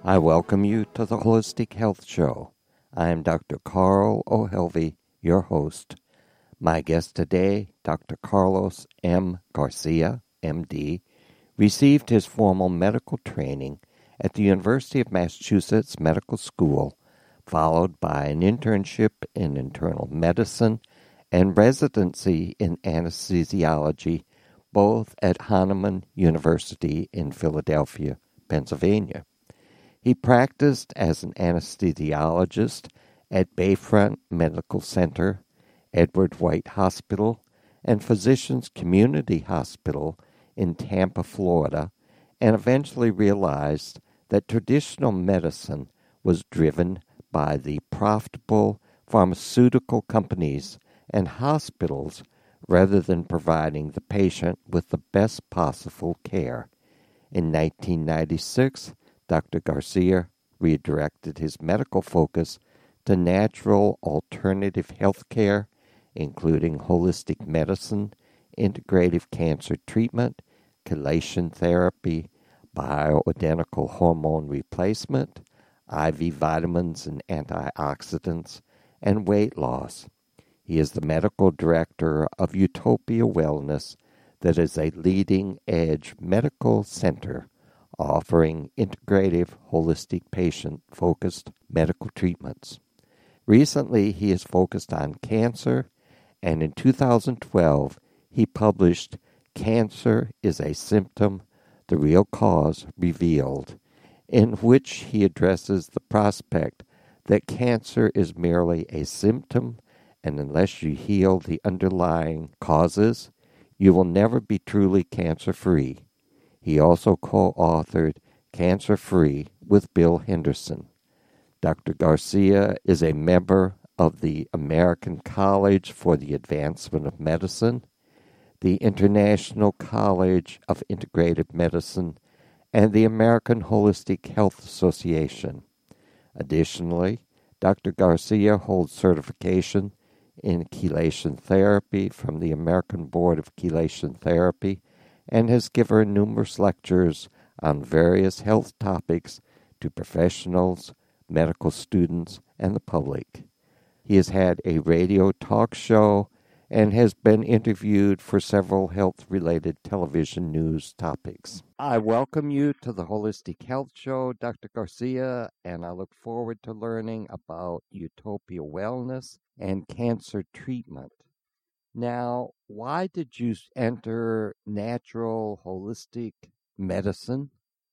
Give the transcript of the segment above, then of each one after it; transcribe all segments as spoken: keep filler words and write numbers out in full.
I welcome you to the Holistic Health Show. I am Doctor Carl O'Helvey, your host. My guest today, Doctor Carlos M. Garcia, M D, received his formal medical training at the University of Massachusetts Medical School, followed by an internship in internal medicine and residency in anesthesiology, both at Hahnemann University in Philadelphia, Pennsylvania. He practiced as an anesthesiologist at Bayfront Medical Center, Edward White Hospital, and Physicians Community Hospital in Tampa, Florida, and eventually realized that traditional medicine was driven by the profitable pharmaceutical companies and hospitals rather than providing the patient with the best possible care. In nineteen ninety-six, Doctor Garcia redirected his medical focus to natural alternative health care, including holistic medicine, integrative cancer treatment, chelation therapy, bioidentical hormone replacement, I V vitamins and antioxidants, and weight loss. He is the medical director of Utopia Wellness, that is a leading-edge medical center offering integrative, holistic, patient-focused medical treatments. Recently, he has focused on cancer, and in two thousand twelve, he published Cancer is a Symptom, the Real Cause Revealed, in which he addresses the prospect that cancer is merely a symptom, and unless you heal the underlying causes, you will never be truly cancer-free. He also co-authored Cancer-Free with Bill Henderson. Doctor Garcia is a member of the American College for the Advancement of Medicine, the International College of Integrative Medicine, and the American Holistic Health Association. Additionally, Doctor Garcia holds certification in chelation therapy from the American Board of Chelation Therapy and has given numerous lectures on various health topics to professionals, medical students, and the public. He has had a radio talk show and has been interviewed for several health-related television news topics. I welcome you to the Holistic Health Show, Doctor Garcia, and I look forward to learning about Utopia Wellness and cancer treatment. Now, why did you enter natural holistic medicine?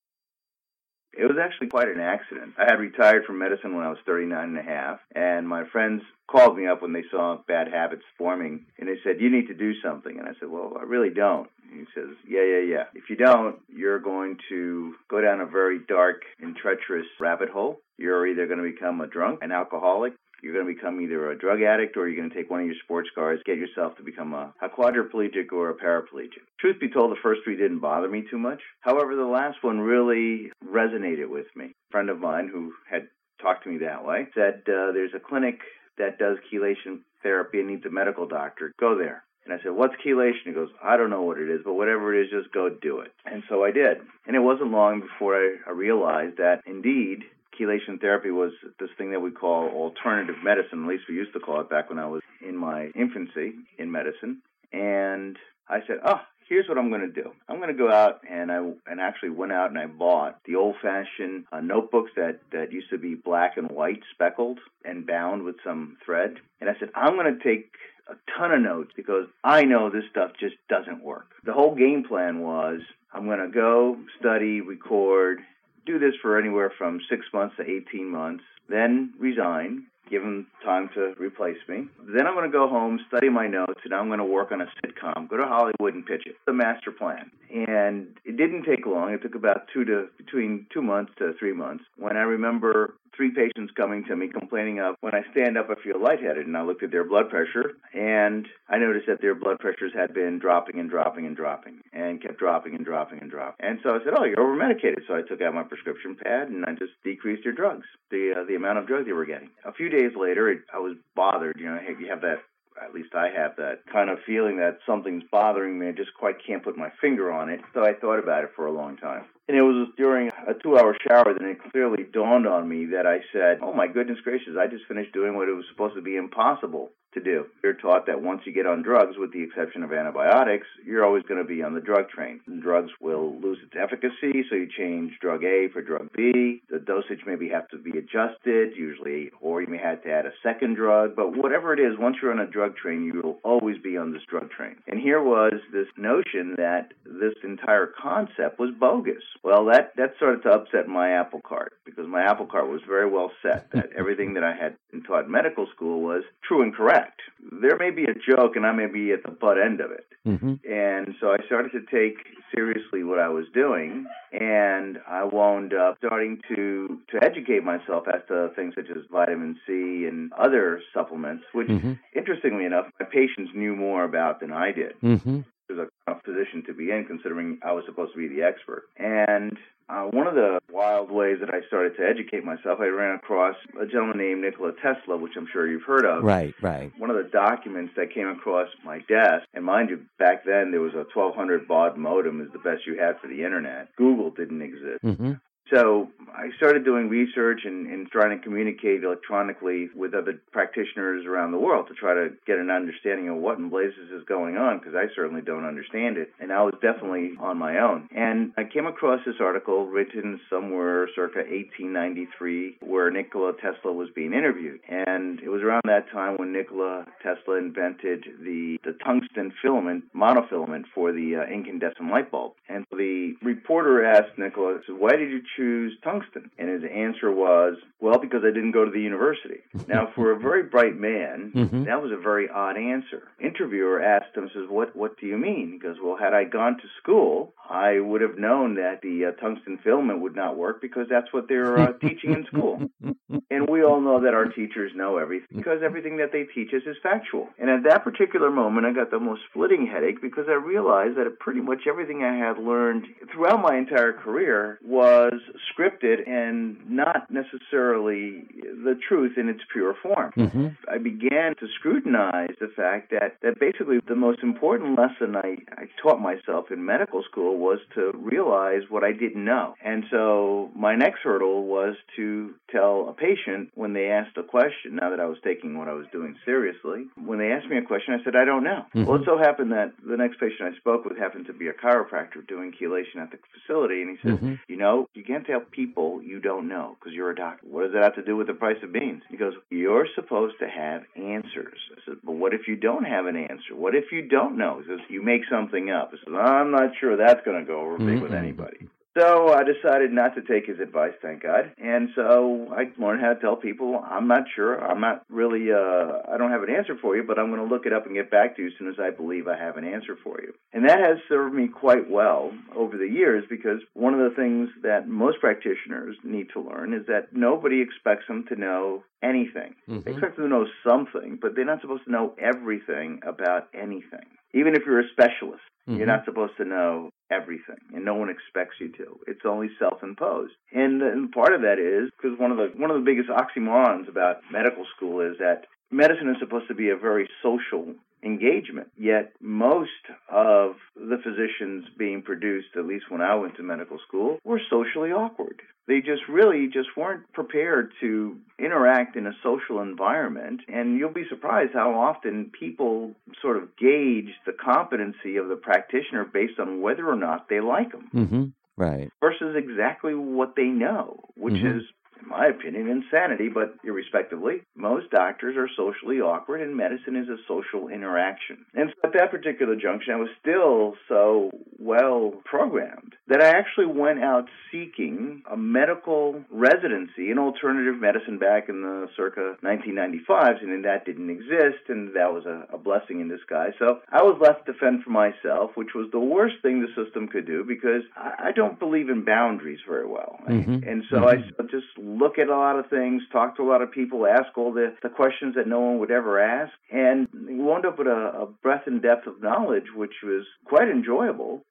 It was actually quite an accident. I had retired from medicine when I was thirty-nine and a half, and my friends called me up when they saw bad habits forming, and they said, "You need to do something." And I said, "Well, I really don't." And he says, "Yeah, yeah, yeah. If you don't, you're going to go down a very dark and treacherous rabbit hole. You're either going to become a drunk, an alcoholic, you're going to become either a drug addict, or you're going to take one of your sports cars, get yourself to become a, a quadriplegic or a paraplegic." Truth be told, the first three didn't bother me too much. However, the last one really resonated with me. A friend of mine who had talked to me that way said, uh, there's a clinic that does chelation therapy and needs a medical doctor. Go there. And I said, "What's chelation?" He goes, "I don't know what it is, but whatever it is, just go do it." And so I did. And it wasn't long before I, I realized that, indeed, chelation therapy was this thing that we call alternative medicine. At least we used to call it back when I was in my infancy in medicine. And I said, oh, here's what I'm going to do. I'm going to go out, and I and actually went out and I bought the old-fashioned uh, notebooks that, that used to be black and white, speckled, and bound with some thread. And I said, I'm going to take a ton of notes because I know this stuff just doesn't work. The whole game plan was I'm going to go, study, record, do this for anywhere from six months to eighteen months, then resign, give them time to replace me. Then I'm going to go home, study my notes, and I'm going to work on a sitcom, go to Hollywood and pitch it. The master plan. And it didn't take long. It took about two to between two months to three months. When I remember three patients coming to me complaining of, when I stand up, I feel lightheaded, and I looked at their blood pressure, and I noticed that their blood pressures had been dropping and dropping and dropping, and kept dropping and dropping and dropping. And so I said, oh, you're over-medicated. So I took out my prescription pad, and I just decreased your drugs, the uh, the amount of drugs they were getting. A few days later, it, I was bothered. You know, hey, you have that, at least I have that kind of feeling that something's bothering me. I just quite can't put my finger on it. So I thought about it for a long time. And it was during a two-hour shower that it clearly dawned on me that I said, oh, my goodness gracious, I just finished doing what it was supposed to be impossible to do. You're taught that once you get on drugs, with the exception of antibiotics, you're always going to be on the drug train. And drugs will lose its efficacy, so you change drug A for drug B. The dosage maybe have to be adjusted, usually, or you may have to add a second drug. But whatever it is, once you're on a drug train, you will always be on this drug train. And here was this notion that this entire concept was bogus. Well, that, that started to upset my apple cart, because my apple cart was very well set, that everything that I had been taught in medical school was true and correct. There may be a joke, and I may be at the butt end of it. Mm-hmm. And so I started to take seriously what I was doing, and I wound up starting to, to educate myself as to things such as vitamin C and other supplements, which, mm-hmm. interestingly enough, my patients knew more about than I did. Mm-hmm. It was a tough position to be in, considering I was supposed to be the expert. And uh, one of the wild ways that I started to educate myself, I ran across a gentleman named Nikola Tesla, which I'm sure you've heard of. Right, right. One of the documents that came across my desk, and mind you, back then there was a twelve hundred baud modem is the best you had for the internet. Google didn't exist. Mm-hmm. So I started doing research and, and trying to communicate electronically with other practitioners around the world to try to get an understanding of what in blazes is going on, because I certainly don't understand it. And I was definitely on my own. And I came across this article written somewhere circa eighteen ninety-three where Nikola Tesla was being interviewed. And it was around that time when Nikola Tesla invented the, the tungsten filament, monofilament for the uh, incandescent light bulb. And the reporter asked Nikola, why did you choose tungsten? And his answer was, well, because I didn't go to the university. Now, for a very bright man, mm-hmm. that was a very odd answer. Interviewer asked him, says, what, what do you mean? He goes, well, had I gone to school, I would have known that the uh, tungsten filament would not work because that's what they're uh, teaching in school. And we all know that our teachers know everything because everything that they teach us is factual. And at that particular moment, I got the most splitting headache because I realized that pretty much everything I had learned throughout my entire career was scripted and not necessarily the truth in its pure form. Mm-hmm. I began to scrutinize the fact that, that basically the most important lesson I, I taught myself in medical school was to realize what I didn't know. And so my next hurdle was to tell a patient when they asked a question, now that I was taking what I was doing seriously, when they asked me a question, I said, I don't know. Mm-hmm. Well, it so happened that the next patient I spoke with happened to be a chiropractor doing chelation at the facility, and he said, mm-hmm. you know, you can't tell people you don't know because you're a doctor. What does that have to do with the price of beans? He goes, you're supposed to have answers. I said, but what if you don't have an answer? What if you don't know? He says, you make something up. I said, I'm not sure that's going to go over big mm-hmm. with anybody. So I decided not to take his advice, thank God. And so I learned how to tell people, I'm not sure. I'm not really, uh, I don't have an answer for you, but I'm going to look it up and get back to you as soon as I believe I have an answer for you. And that has served me quite well over the years because one of the things that most practitioners need to learn is that nobody expects them to know anything. Mm-hmm. They expect them to know something, but they're not supposed to know everything about anything. Even if you're a specialist, mm-hmm. you're not supposed to know everything, and no one expects you to. It's only self-imposed. And, and part of that is because one of the one of the biggest oxymorons about medical school is that medicine is supposed to be a very social engagement, yet most of the physicians being produced, at least when I went to medical school, were socially awkward. They just really just weren't prepared to interact in a social environment, and you'll be surprised how often people sort of gauge the competency of the practitioner based on whether or not they like them. Mm-hmm. Right. Versus exactly what they know, which mm-hmm. is, in my opinion, insanity, but irrespectively, most doctors are socially awkward, and medicine is a social interaction. And so at that particular junction, I was still so well programmed that I actually went out seeking a medical residency in alternative medicine back in the circa nineteen ninety-fives, and then that didn't exist, and that was a, a blessing in disguise. So I was left to fend for myself, which was the worst thing the system could do because I, I don't believe in boundaries very well. Mm-hmm. And so mm-hmm. I just look at a lot of things, talk to a lot of people, ask all the, the questions that no one would ever ask, and wound up with a, a breadth and depth of knowledge, which was quite enjoyable.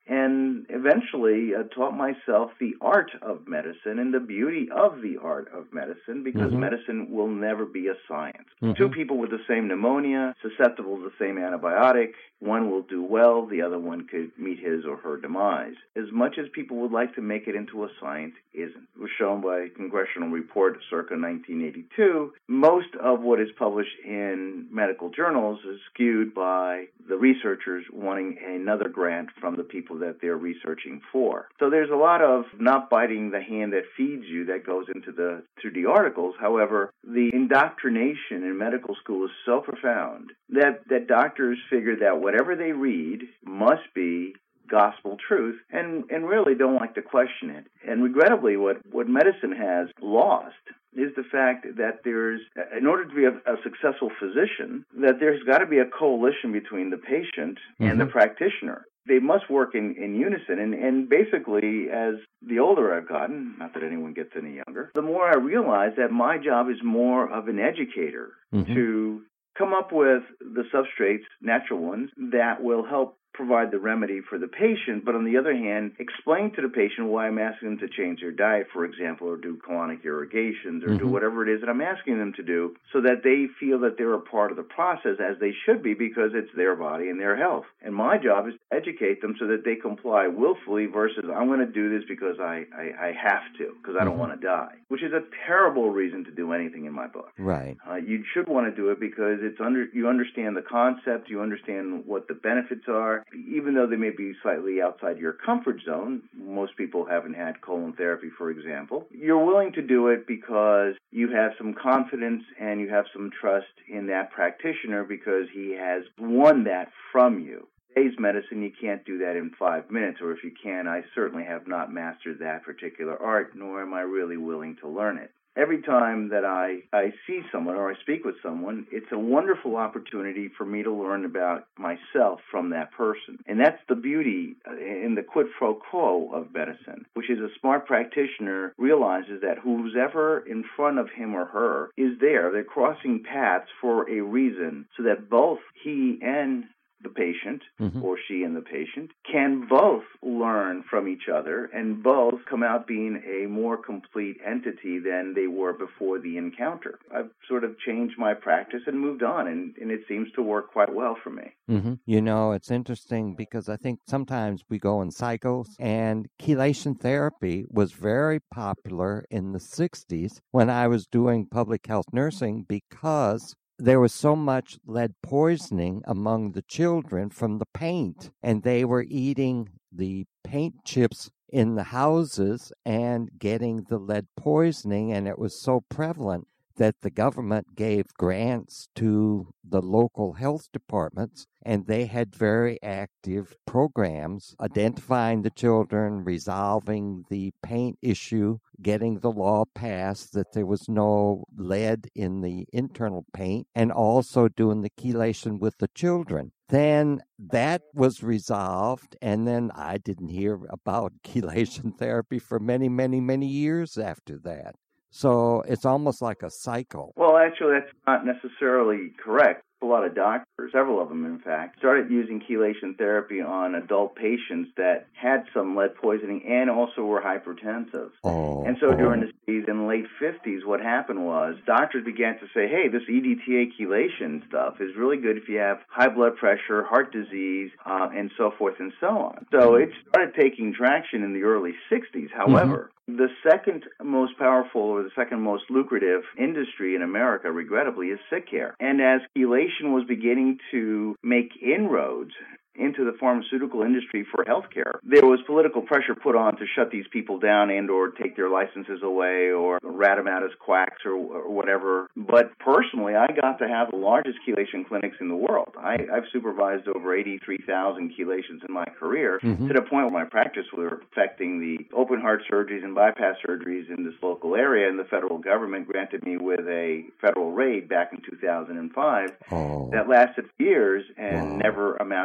and eventually uh, taught myself the art of medicine and the beauty of the art of medicine, because mm-hmm. medicine will never be a science. Mm-hmm. Two people with the same pneumonia, susceptible to the same antibiotic, one will do well, the other one could meet his or her demise. As much as people would like to make it into a science, it isn't. It was shown by a congressional report circa nineteen eighty-two. Most of what is published in medical journals is skewed by the researchers wanting another grant from the people that they're researching for. So there's a lot of not biting the hand that feeds you that goes into the through the articles. However, the indoctrination in medical school is so profound that, that doctors figure that whatever they read must be gospel truth, and, and really don't like to question it. And regrettably, what, what medicine has lost is the fact that there's, in order to be a, a successful physician, that there's got to be a coalition between the patient mm-hmm. and the practitioner. They must work in, in unison. And, and basically, as the older I've gotten, not that anyone gets any younger, the more I realize that my job is more of an educator mm-hmm. to come up with the substrates, natural ones, that will help provide the remedy for the patient, but on the other hand, explain to the patient why I'm asking them to change their diet, for example, or do colonic irrigations, or mm-hmm. do whatever it is that I'm asking them to do, so that they feel that they're a part of the process, as they should be, because it's their body and their health. And my job is to educate them so that they comply willfully versus I'm going to do this because I, I, I have to, because I don't mm-hmm. want to die, which is a terrible reason to do anything in my book. Right. Uh, you should want to do it because it's under you understand the concept, you understand what the benefits are. Even though they may be slightly outside your comfort zone, most people haven't had colon therapy, for example, you're willing to do it because you have some confidence and you have some trust in that practitioner because he has won that from you. Today's medicine, you can't do that in five minutes, or if you can, I certainly have not mastered that particular art, nor am I really willing to learn it. Every time that I, I see someone or I speak with someone, it's a wonderful opportunity for me to learn about myself from that person. And that's the beauty in the quid pro quo of medicine, which is a smart practitioner realizes that who's ever in front of him or her is there. They're crossing paths for a reason so that both he and the patient, mm-hmm. or she and the patient, can both learn from each other and both come out being a more complete entity than they were before the encounter. I've sort of changed my practice and moved on, and, and it seems to work quite well for me. Mm-hmm. You know, it's interesting because I think sometimes we go in cycles, and chelation therapy was very popular in the sixties when I was doing public health nursing because there was so much lead poisoning among the children from the paint, and they were eating the paint chips in the houses and getting the lead poisoning, and it was so prevalent that the government gave grants to the local health departments, and they had very active programs identifying the children, resolving the paint issue, getting the law passed that there was no lead in the internal paint, and also doing the chelation with the children. Then that was resolved, and then I didn't hear about chelation therapy for many, many, many years after that. So it's almost like a cycle. Well, actually, that's not necessarily correct. A lot of doctors, several of them in fact, started using chelation therapy on adult patients that had some lead poisoning and also were hypertensive. Oh, and so oh. during the in the late fifties, what happened was doctors began to say, hey, this E D T A chelation stuff is really good if you have high blood pressure, heart disease, uh, and so forth and so on. So it started taking traction in the early sixties. However, mm-hmm. the second most powerful or the second most lucrative industry in America, regrettably, is sick care. And as chelation was beginning to make inroads into the pharmaceutical industry for healthcare, there was political pressure put on to shut these people down and or take their licenses away or rat them out as quacks or, or whatever. But personally, I got to have the largest chelation clinics in the world. I, I've supervised over eighty-three thousand chelations in my career, mm-hmm. to the point where my practice were affecting the open heart surgeries and bypass surgeries in this local area, and the federal government granted me with a federal raid back in two thousand five oh. that lasted years and wow. never amounted to anything.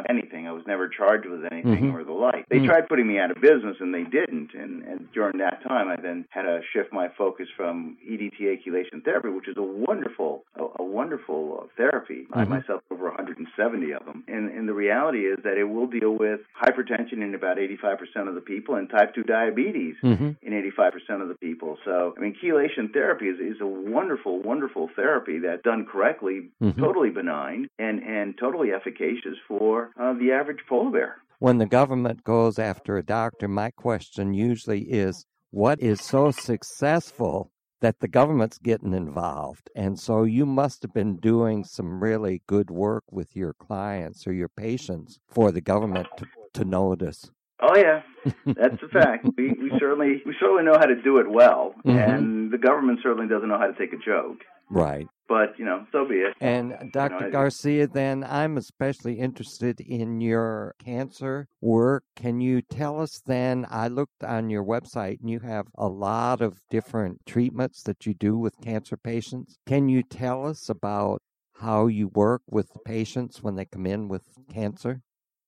anything. I was never charged with anything mm-hmm. or the like. They mm-hmm. tried putting me out of business, and they didn't. And, and during that time, I then had to shift my focus from E D T A chelation therapy, which is a wonderful, a, a wonderful uh, therapy. Mm-hmm. I myself over one hundred seventy of them. And, and the reality is that it will deal with hypertension in about eighty-five percent of the people and type two diabetes mm-hmm. in eighty-five percent of the people. So, I mean, chelation therapy is, is a wonderful, wonderful therapy that done correctly, mm-hmm. totally benign and, and totally efficacious for uh, the average polar bear. When the government goes after a doctor, my question usually is, what is so successful that the government's getting involved? And so you must have been doing some really good work with your clients or your patients for the government to, to notice. Oh yeah, that's a fact. We we certainly we certainly know how to do it well, mm-hmm. and the government certainly doesn't know how to take a joke. Right. But, you know, so be it. And Doctor You know, Garcia, then I'm especially interested in your cancer work. Can you tell us then, I looked on your website and you have a lot of different treatments that you do with cancer patients. Can you tell us about how you work with the patients when they come in with cancer?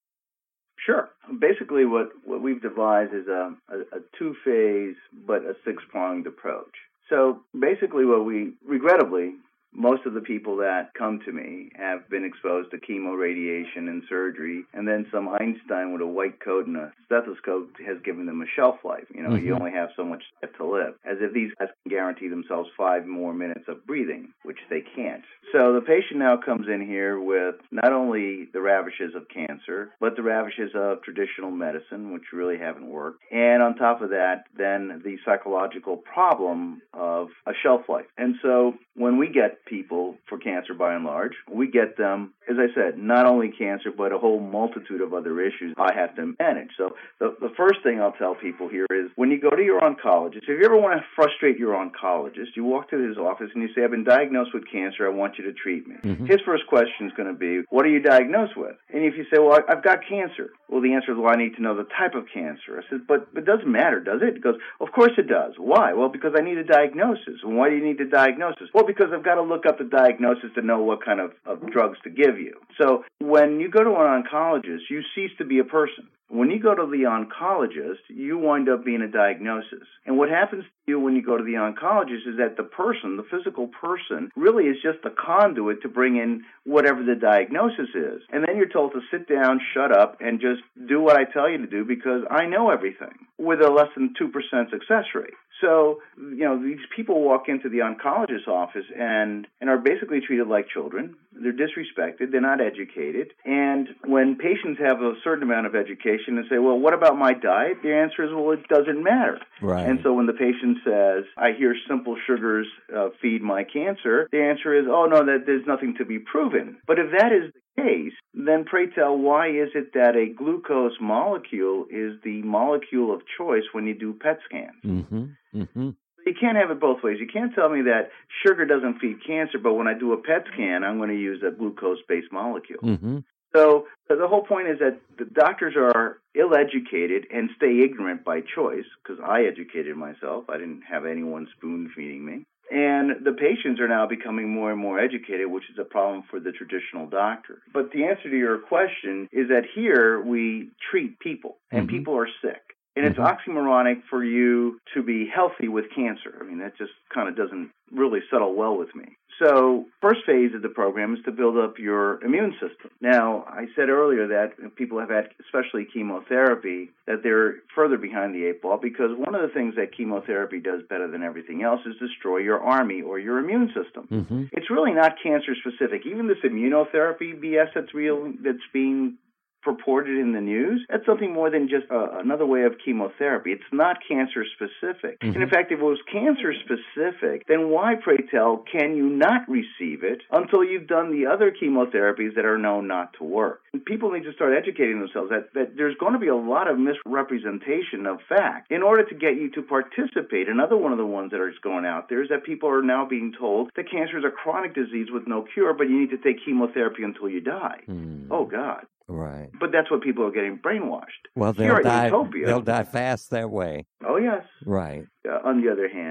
Sure. Basically, what, what we've devised is a, a, a two-phase but a six-pronged approach. So basically what we, regrettably, most of the people that come to me have been exposed to chemo, radiation, and surgery, and then some Einstein with a white coat and a stethoscope has given them a shelf life. You know, mm-hmm. you only have so much to live, as if these guys can guarantee themselves five more minutes of breathing, which they can't. So the patient now comes in here with not only the ravages of cancer, but the ravages of traditional medicine, which really haven't worked, and on top of that, then the psychological problem of a shelf life. And so when we get people for cancer by and large, we get them, as I said, not only cancer, but a whole multitude of other issues I have to manage. So the, the first thing I'll tell people here is when you go to your oncologist, if you ever want to frustrate your oncologist, you walk to his office and you say, I've been diagnosed with cancer, I want you to treat me. Mm-hmm. His first question is going to be, what are you diagnosed with? And if you say, well, I've got cancer. Well, the answer is, well, I need to know the type of cancer. I said, but it doesn't matter, does it? He goes, of course it does. Why? Well, because I need a diagnosis. And why do you need a diagnosis? Well, because I've got to look up the diagnosis to know what kind of, of drugs to give you. So when you go to an oncologist, you cease to be a person. When you go to the oncologist, you wind up being a diagnosis. And what happens to you when you go to the oncologist is that the person, the physical person, really is just a conduit to bring in whatever the diagnosis is. And then you're told to sit down, shut up, and just do what I tell you to do because I know everything with a less than two percent success rate. So, you know, these people walk into the oncologist's office and, and are basically treated like children. They're disrespected. They're not educated. And when patients have a certain amount of education and say, well, what about my diet? The answer is, well, it doesn't matter. Right. And so when the patient says, I hear simple sugars uh, feed my cancer, the answer is, oh, no, that there's nothing to be proven. But if that is the case, then pray tell, why is it that a glucose molecule is the molecule of choice when you do P E T scans? Mm-hmm. Mm-hmm. You can't have it both ways. You can't tell me that sugar doesn't feed cancer, but when I do a P E T scan, I'm going to use a glucose-based molecule. Mm-hmm. So the whole point is that the doctors are ill-educated and stay ignorant by choice, because I educated myself. I didn't have anyone spoon-feeding me. And the patients are now becoming more and more educated, which is a problem for the traditional doctor. But the answer to your question is that here we treat people, and mm-hmm. people are sick. And it's oxymoronic for you to be healthy with cancer. I mean, that just kind of doesn't really settle well with me. So first phase of the program is to build up your immune system. Now, I said earlier that people have had, especially chemotherapy, that they're further behind the eight ball because one of the things that chemotherapy does better than everything else is destroy your army or your immune system. Mm-hmm. It's really not cancer specific. Even this immunotherapy B S that's real, that's being purported in the news, that's something more than just uh, another way of chemotherapy. It's not cancer specific. Mm-hmm. And in fact, if it was cancer specific, then why, pray tell, can you not receive it until you've done the other chemotherapies that are known not to work? And people need to start educating themselves that, that there's going to be a lot of misrepresentation of fact in order to get you to participate. Another one of the ones that is going out there is that people are now being told that cancer is a chronic disease with no cure, but you need to take chemotherapy until you die. Mm. Oh, God. Right. But that's what people are getting brainwashed. Well, they'll die. Utopia, they'll die fast that way. Oh, yes. Right. Uh, on the other hand,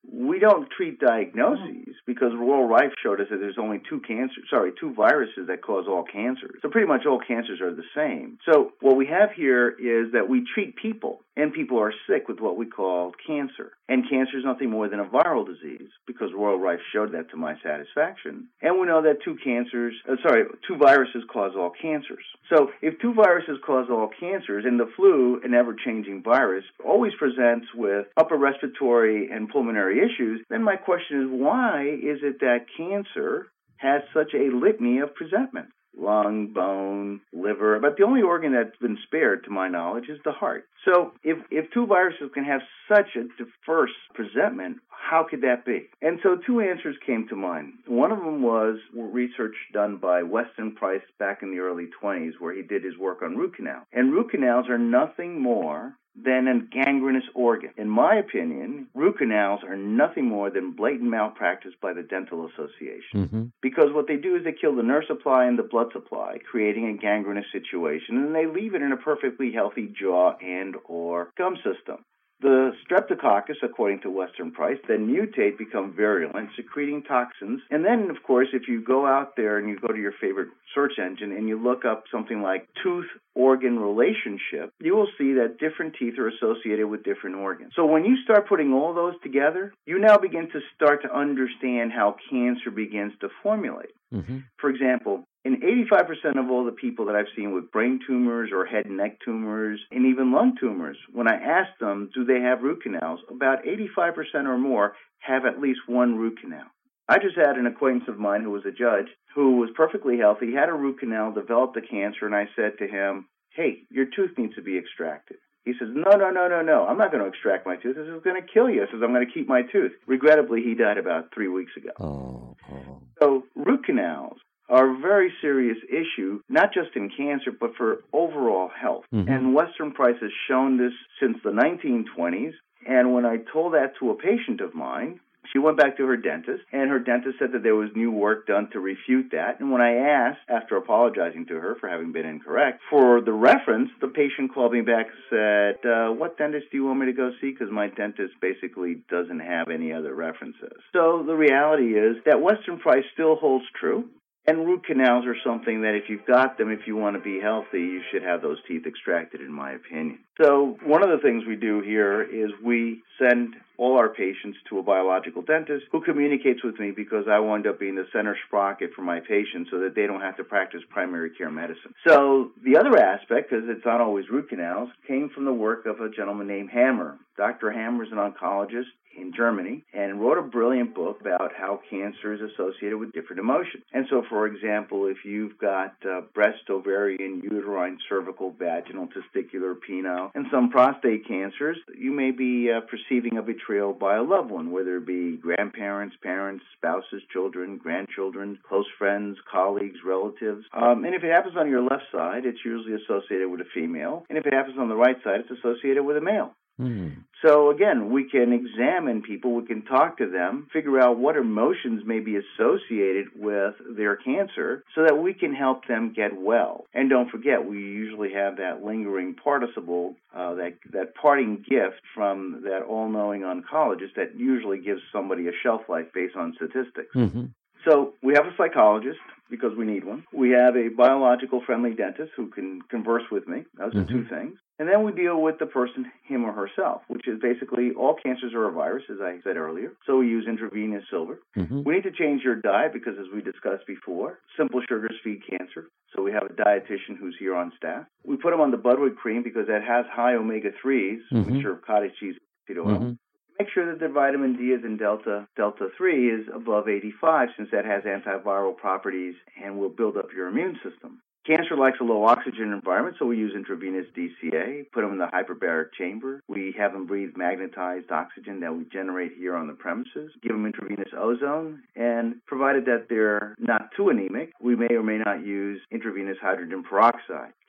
we don't treat diagnoses because Royal Rife showed us that there's only two cancers, sorry, two viruses that cause all cancers. So pretty much all cancers are the same. So what we have here is that we treat people, and people are sick with what we call cancer. And cancer is nothing more than a viral disease because Royal Rife showed that to my satisfaction. And we know that two cancers, uh, sorry, two viruses cause all cancers. So if two viruses cause all cancers, and the flu, an ever-changing virus, always presents with upper respiratory and pulmonary issues, then my question is, why is it that cancer has such a litany of presentment? Lung, bone, liver, but the only organ that's been spared, to my knowledge, is the heart. So if, if two viruses can have such a diverse presentment, how could that be? And so two answers came to mind. One of them was research done by Weston Price back in the early twenties, where he did his work on root canal. And root canals are nothing more than a gangrenous organ. In my opinion, root canals are nothing more than blatant malpractice by the Dental Association. Mm-hmm. Because what they do is they kill the nerve supply and the blood supply, creating a gangrenous situation, and they leave it in a perfectly healthy jaw and or gum system. The streptococcus, according to Western Price, then mutate, become virulent, secreting toxins. And then, of course, if you go out there and you go to your favorite search engine and you look up something like tooth-organ relationship, you will see that different teeth are associated with different organs. So when you start putting all those together, you now begin to start to understand how cancer begins to formulate. Mm-hmm. For example, in eighty-five percent of all the people that I've seen with brain tumors or head and neck tumors and even lung tumors, when I ask them, do they have root canals, about eighty-five percent or more have at least one root canal. I just had an acquaintance of mine who was a judge who was perfectly healthy, had a root canal, developed a cancer, and I said to him, hey, your tooth needs to be extracted. He says, no, no, no, no, no, I'm not going to extract my tooth. This is going to kill you. He says, I'm going to keep my tooth. Regrettably, he died about three weeks ago. Oh, oh. So root canals are a very serious issue, not just in cancer, but for overall health. Mm-hmm. And Western Price has shown this since the nineteen twenties. And when I told that to a patient of mine, she went back to her dentist, and her dentist said that there was new work done to refute that. And when I asked, after apologizing to her for having been incorrect, for the reference, the patient called me back and said, uh, what dentist do you want me to go see? Because my dentist basically doesn't have any other references. So the reality is that Western Price still holds true. And root canals are something that if you've got them, if you want to be healthy, you should have those teeth extracted, in my opinion. So one of the things we do here is we send all our patients to a biological dentist who communicates with me because I wind up being the center sprocket for my patients so that they don't have to practice primary care medicine. So the other aspect, because it's not always root canals, came from the work of a gentleman named Hammer. Doctor Hammer is an oncologist in Germany and wrote a brilliant book about how cancer is associated with different emotions. And so, for example, if you've got uh, breast, ovarian, uterine, cervical, vaginal, testicular, penile, and some prostate cancers, you may be uh, perceiving a betrayal by a loved one, whether it be grandparents, parents, spouses, children, grandchildren, close friends, colleagues, relatives. Um, and if it happens on your left side, it's usually associated with a female. And if it happens on the right side, it's associated with a male. Mm. So again, we can examine people, we can talk to them, figure out what emotions may be associated with their cancer so that we can help them get well. And don't forget, we usually have that lingering participle, uh, that, that parting gift from that all-knowing oncologist that usually gives somebody a shelf life based on statistics. Mm-hmm. So we have a psychologist, because we need one. We have a biological-friendly dentist who can converse with me. Those mm-hmm. are two things. And then we deal with the person, him or herself, which is basically all cancers are a virus, as I said earlier. So we use intravenous silver. Mm-hmm. We need to change your diet because, as we discussed before, simple sugars feed cancer. So we have a dietitian who's here on staff. We put him on the Budwood cream because that has high omega threes, mm-hmm. which are cottage cheese seed oil. Mm-hmm. Make sure that their vitamin D is in delta, delta three is above eighty-five, since that has antiviral properties and will build up your immune system. Cancer likes a low oxygen environment, so we use intravenous D C A, put them in the hyperbaric chamber. We have them breathe magnetized oxygen that we generate here on the premises, give them intravenous ozone, and provided that they're not too anemic, we may or may not use intravenous hydrogen peroxide.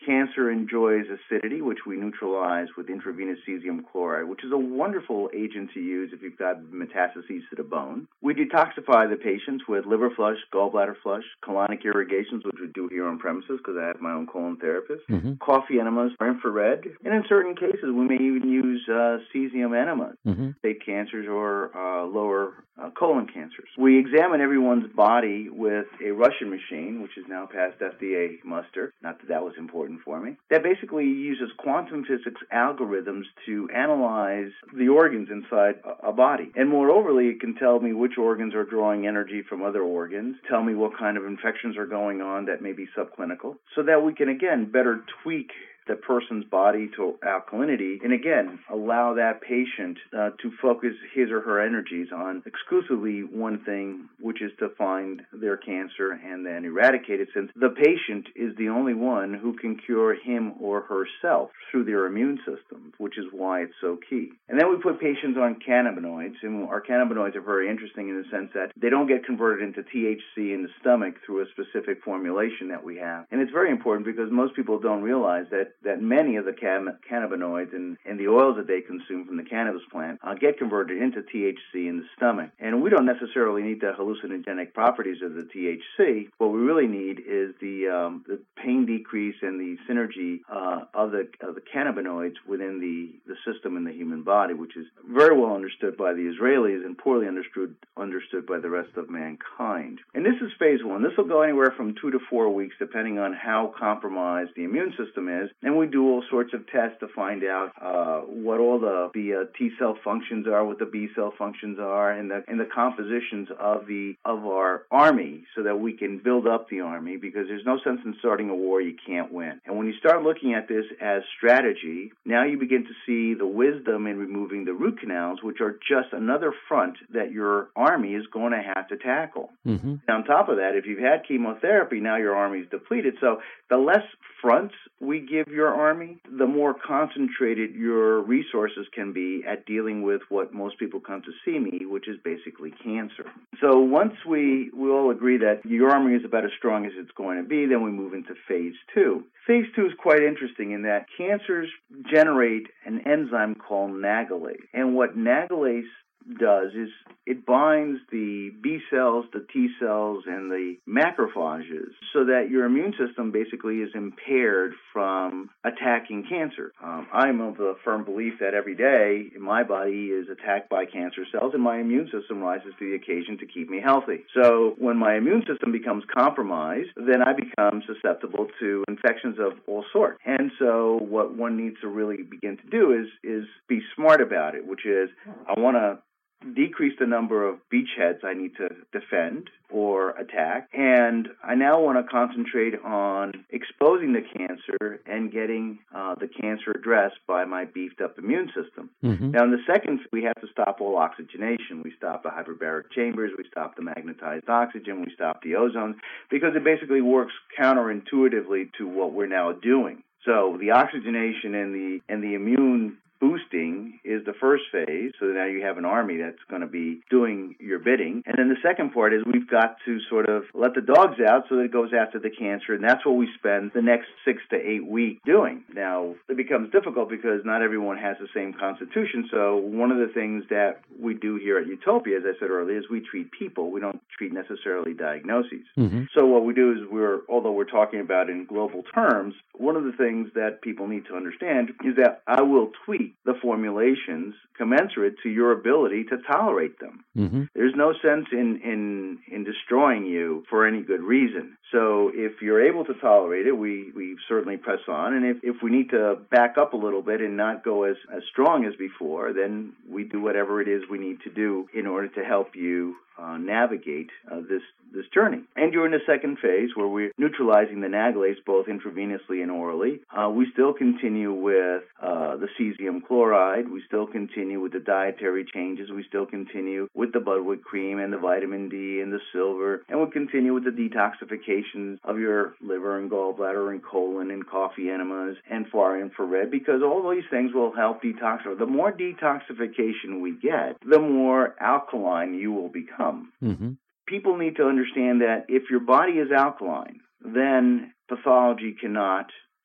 Cancer enjoys acidity, which we neutralize with intravenous cesium chloride, which is a wonderful agent to use if you've got metastases to the bone. We detoxify the patients with liver flush, gallbladder flush, colonic irrigations, which we do here on premises because I have my own colon therapist, mm-hmm. coffee enemas for infrared, and in certain cases we may even use uh, cesium enemas, mm-hmm. state cancers or uh, lower uh, colon cancers. We examine everyone's body with a Russian machine, which is now past F D A muster, not that that was important for me, that basically uses quantum physics algorithms to analyze the organs inside a body. And moreover, it can tell me which organs are drawing energy from other organs, tell me what kind of infections are going on that may be subclinical, so that we can, again, better tweak the person's body to alkalinity, and again, allow that patient uh, to focus his or her energies on exclusively one thing, which is to find their cancer and then eradicate it, since the patient is the only one who can cure him or herself through their immune system, which is why it's so key. And then we put patients on cannabinoids, and our cannabinoids are very interesting in the sense that they don't get converted into T H C in the stomach through a specific formulation that we have. And it's very important because most people don't realize that that many of the cam- cannabinoids and, and the oils that they consume from the cannabis plant uh, get converted into T H C in the stomach. And we don't necessarily need the hallucinogenic properties of the T H C. What we really need is the um, the pain decrease and the synergy uh, of the of the cannabinoids within the, the system in the human body, which is very well understood by the Israelis and poorly understood understood by the rest of mankind. And this is phase one. This will go anywhere from two to four weeks, depending on how compromised the immune system is. And we do all sorts of tests to find out uh, what all the, the uh, T cell functions are, what the B cell functions are, and the and the compositions of the of our army, so that we can build up the army. Because there's no sense in starting a war you can't win. And when you start looking at this as strategy, now you begin to see the wisdom in removing the root canals, which are just another front that your army is going to have to tackle. Mm-hmm. And on top of that, if you've had chemotherapy, now your army is depleted. So the less fronts we give your army, the more concentrated your resources can be at dealing with what most people come to see me, which is basically cancer. So once we, we all agree that your army is about as strong as it's going to be, then we move into phase two. Phase two is quite interesting in that cancers generate an enzyme called nagalase. And what nagalase does is it binds the B cells, the T cells, and the macrophages so that your immune system basically is impaired from attacking cancer. Um, I'm of the firm belief that every day my body is attacked by cancer cells and my immune system rises to the occasion to keep me healthy. So when my immune system becomes compromised, then I become susceptible to infections of all sorts. And so what one needs to really begin to do is, is be smart about it, which is I want to decrease the number of beachheads I need to defend or attack, and I now want to concentrate on exposing the cancer and getting uh, the cancer addressed by my beefed up immune system. Mm-hmm. Now, in the second, we have to stop all oxygenation. We stop the hyperbaric chambers, we stop the magnetized oxygen, we stop the ozone, because it basically works counterintuitively to what we're now doing. So the oxygenation and the and the immune boosting is the first phase, so now you have an army that's going to be doing your bidding. And then the second part is we've got to sort of let the dogs out so that it goes after the cancer, and that's what we spend the next six to eight weeks doing. Now, it becomes difficult because not everyone has the same constitution, so one of the things that we do here at Utopia, as I said earlier, is we treat people. We don't treat necessarily diagnoses. Mm-hmm. So what we do is we're, although we're talking about in global terms, one of the things that people need to understand is that I will tweak the formulations commensurate to your ability to tolerate them. Mm-hmm. There's no sense in, in in destroying you for any good reason. So if you're able to tolerate it, we, we certainly press on. And if, if we need to back up a little bit and not go as, as strong as before, then we do whatever it is we need to do in order to help you uh, navigate uh, this this journey. And during the second phase, where we're neutralizing the nagalase both intravenously and orally, uh, we still continue with uh, the cesium chloride. We still continue with the dietary changes. We still continue with the Budwig cream and the vitamin D and the silver. And we continue with the detoxifications of your liver and gallbladder and colon and coffee enemas and far infrared, because all these things will help detoxify. The more detoxification we get, the more alkaline you will become. Mm-hmm. People need to understand that if your body is alkaline, then pathology cannot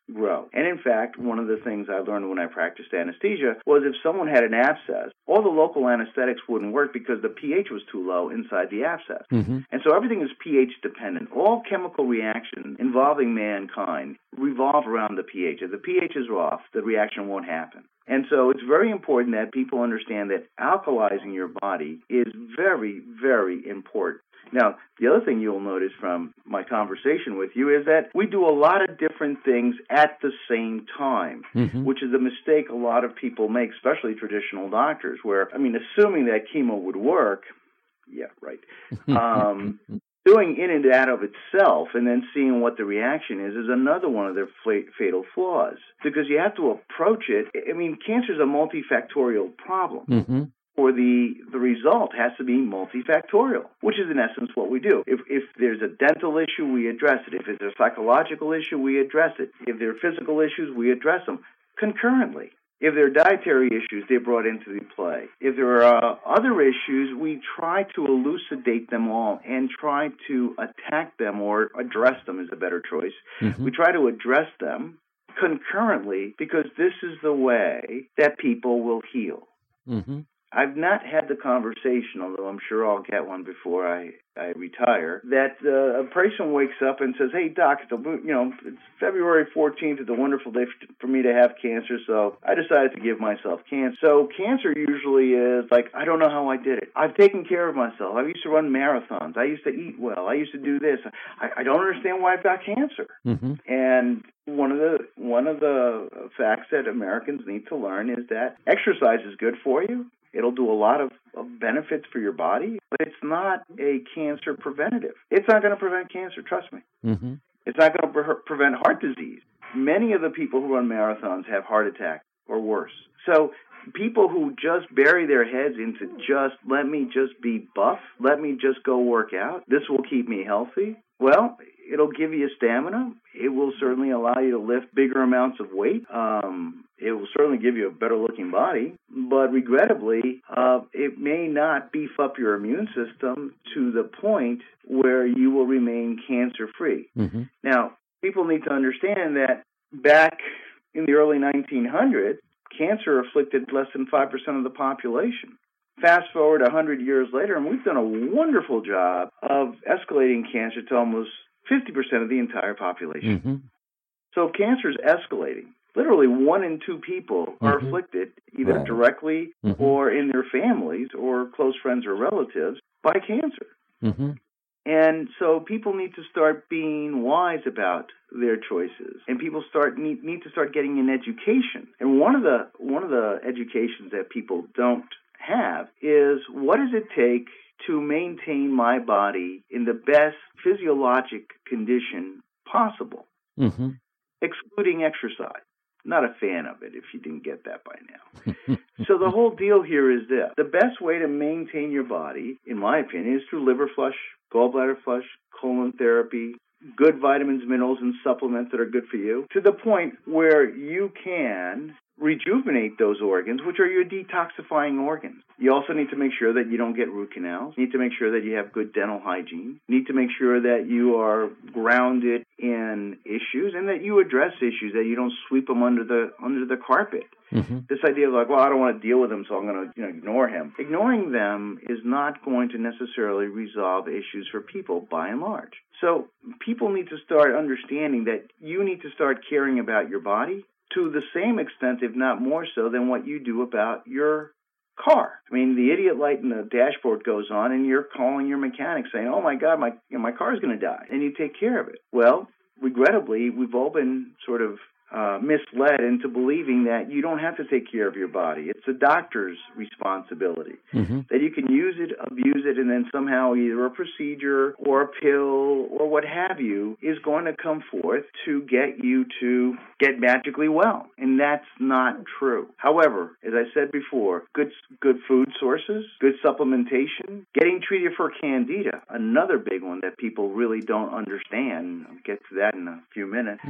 grow. And in fact, one of the things I learned when I practiced anesthesia was if someone had an abscess, all the local anesthetics wouldn't work because the pH was too low inside the abscess. Mm-hmm. And so everything is pH dependent. All chemical reactions involving mankind revolve around the pH. If the pH is off, the reaction won't happen. And so it's very important that people understand that alkalizing your body is very, very important. Now, the other thing you'll notice from my conversation with you is that we do a lot of different things at the same time, mm-hmm. which is a mistake a lot of people make, especially traditional doctors, where, I mean, assuming that chemo would work, yeah, right, um, doing in and out of itself and then seeing what the reaction is is another one of their fatal flaws, because you have to approach it. I mean, cancer is a multifactorial problem. Mm-hmm. Or the the result has to be multifactorial, which is in essence what we do. If if there's a dental issue, we address it. If it's a psychological issue, we address it. If there are physical issues, we address them concurrently. If there are dietary issues, they're brought into the play. If there are uh, other issues, we try to elucidate them all and try to attack them or address them is a better choice. Mm-hmm. We try to address them concurrently because this is the way that people will heal. Mm-hmm. I've not had the conversation, although I'm sure I'll get one before I, I retire, that uh, a person wakes up and says, hey, doc, it's, a, you know, it's February fourteenth. It's a wonderful day for me to have cancer, so I decided to give myself cancer. So cancer usually is like, I don't know how I did it. I've taken care of myself. I used to run marathons. I used to eat well. I used to do this. I, I don't understand why I've got cancer. Mm-hmm. And one of the one of the facts that Americans need to learn is that exercise is good for you. It'll do a lot of, of benefits for your body, but it's not a cancer preventative. It's not going to prevent cancer, trust me. Mm-hmm. It's not going to pre- prevent heart disease. Many of the people who run marathons have heart attacks or worse. So people who just bury their heads into just, let me just be buff, let me just go work out, this will keep me healthy, well, it'll give you stamina. It will certainly allow you to lift bigger amounts of weight. Um, it will certainly give you a better-looking body. But regrettably, uh, it may not beef up your immune system to the point where you will remain cancer-free. Mm-hmm. Now, people need to understand that back in the early nineteen hundreds, cancer afflicted less than five percent of the population. Fast forward one hundred years later, and we've done a wonderful job of escalating cancer to almost fifty percent of the entire population. Mm-hmm. So cancer is escalating. Literally one in two people are mm-hmm. afflicted either right. directly mm-hmm. or in their families or close friends or relatives by cancer. Mm-hmm. And so people need to start being wise about their choices, and people start need, need to start getting an education. And one of the one of the educations that people don't have is, what does it take to maintain my body in the best physiologic condition possible, mm-hmm. excluding exercise? Not a fan of it, if you didn't get that by now. So the whole deal here is this. The best way to maintain your body, in my opinion, is through liver flush, gallbladder flush, colon therapy, good vitamins, minerals, and supplements that are good for you, to the point where you can rejuvenate those organs, which are your detoxifying organs. You also need to make sure that you don't get root canals. You need to make sure that you have good dental hygiene. You need to make sure that you are grounded in issues and that you address issues, that you don't sweep them under the under the carpet. Mm-hmm. This idea of like, well, I don't want to deal with them, so I'm going to you know, ignore him. Ignoring them is not going to necessarily resolve issues for people by and large. So people need to start understanding that you need to start caring about your body to the same extent, if not more so, than what you do about your car. I mean, the idiot light in the dashboard goes on, and you're calling your mechanic saying, oh, my God, my you know, my car's going to die, and you take care of it. Well, regrettably, we've all been sort of uh, misled into believing that you don't have to take care of your body. It's the doctor's responsibility. Mm-hmm. That you can use it, abuse it, and then somehow either a procedure or a pill or what have you is going to come forth to get you to get magically well. And that's not true. However, as I said before, good good food sources, good supplementation, getting treated for candida, another big one that people really don't understand. I'll get to that in a few minutes. Mm-hmm.